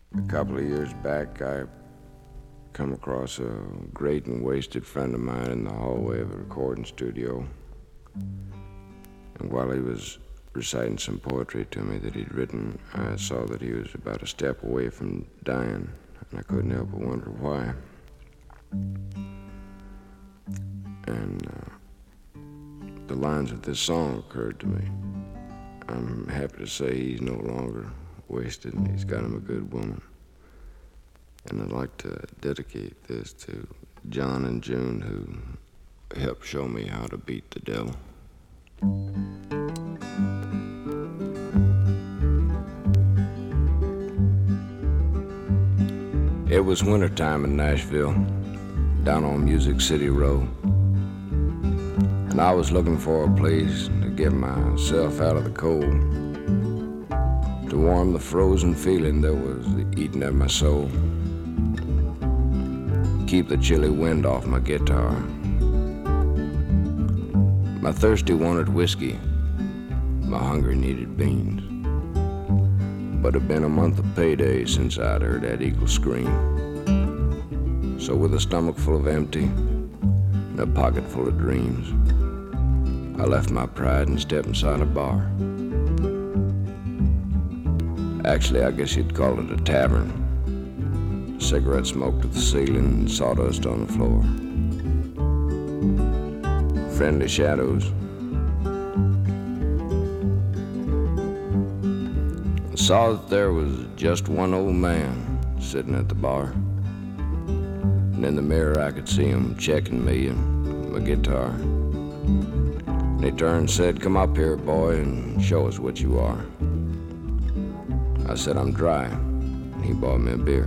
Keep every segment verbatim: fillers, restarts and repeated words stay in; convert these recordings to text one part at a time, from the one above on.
A couple of years back, I come across a great and wasted friend of mine in the hallway of a recording studio. And while he was reciting some poetry to me that he'd written, I saw that he was about a step away from dying, and I couldn't help but wonder why. And uh, the lines of this song occurred to me. I'm happy to say he's no longer wasted, and he's got him a good woman. And I'd like to dedicate this to John and June, who helped show me how to beat the devil. It was wintertime in Nashville, down on Music City Road. And I was looking for a place to get myself out of the cold, to warm the frozen feeling that was eating at my soul, keep the chilly wind off my guitar. My thirsty wanted whiskey, my hungry needed beans. But it'd been a month of payday since I'd heard that eagle scream. So with a stomach full of empty and a pocket full of dreams, I left my pride and stepped inside a bar. Actually, I guess you'd call it a tavern. Cigarette smoke to the ceiling and sawdust on the floor. Friendly shadows. I saw that there was just one old man sitting at the bar. And in the mirror I could see him checking me and my guitar. And he turned and said, "Come up here, boy, and show us what you are." I said, "I'm dry," and he bought me a beer.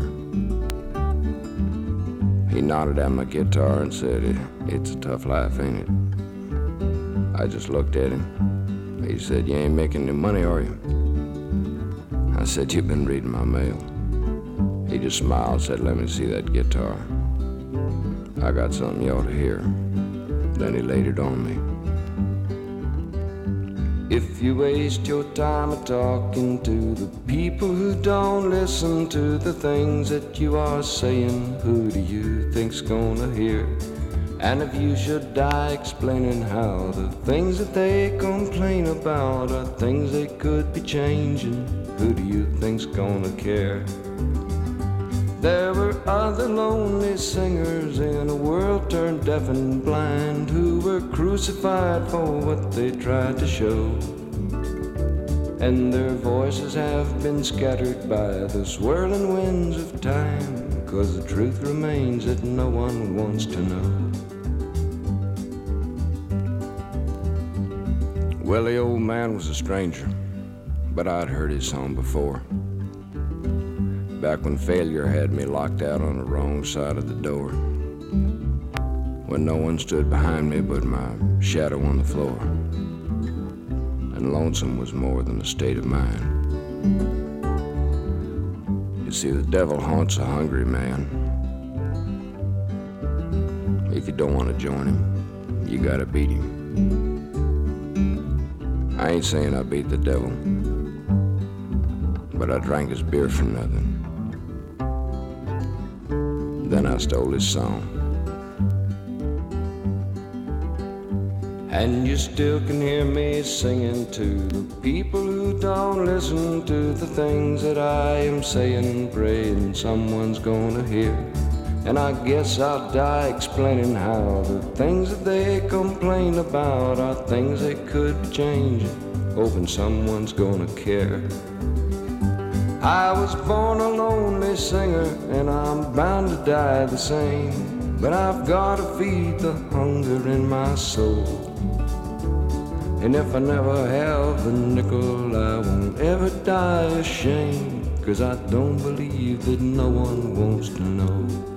He nodded at my guitar and said, "It's a tough life, ain't it?" I just looked at him. He said, "You ain't making any money, are you?" I said, "You've been reading my mail." He just smiled and said, "Let me see that guitar. I got something you ought to hear." Then he laid it on me. If you waste your time talking to the people who don't listen to the things that you are saying, who do you think's gonna hear? And if you should die explaining how the things that they complain about are things they could be changing, who do you think's gonna care? There were other lonely singers in a world turned deaf and blind who were crucified for what they tried to show. And their voices have been scattered by the swirling winds of time, 'cause the truth remains that no one wants to know. Well, the old man was a stranger, but I'd heard his song before. Back when failure had me locked out on the wrong side of the door, when no one stood behind me but my shadow on the floor, and lonesome was more than a state of mind. You see, the devil haunts a hungry man. If you don't want to join him, you gotta beat him. I ain't saying I beat the devil, but I drank his beer for nothing. Then I stole his song. And you still can hear me singing to the people who don't listen to the things that I am saying, praying someone's gonna hear. And I guess I'll die explaining how the things that they complain about are things they could be changing, hoping someone's gonna care. I was born a lonely singer, and I'm bound to die the same, but I've gotta feed the hunger in my soul. And if I never have a nickel, I won't ever die ashamed, 'cause I don't believe that no one wants to know.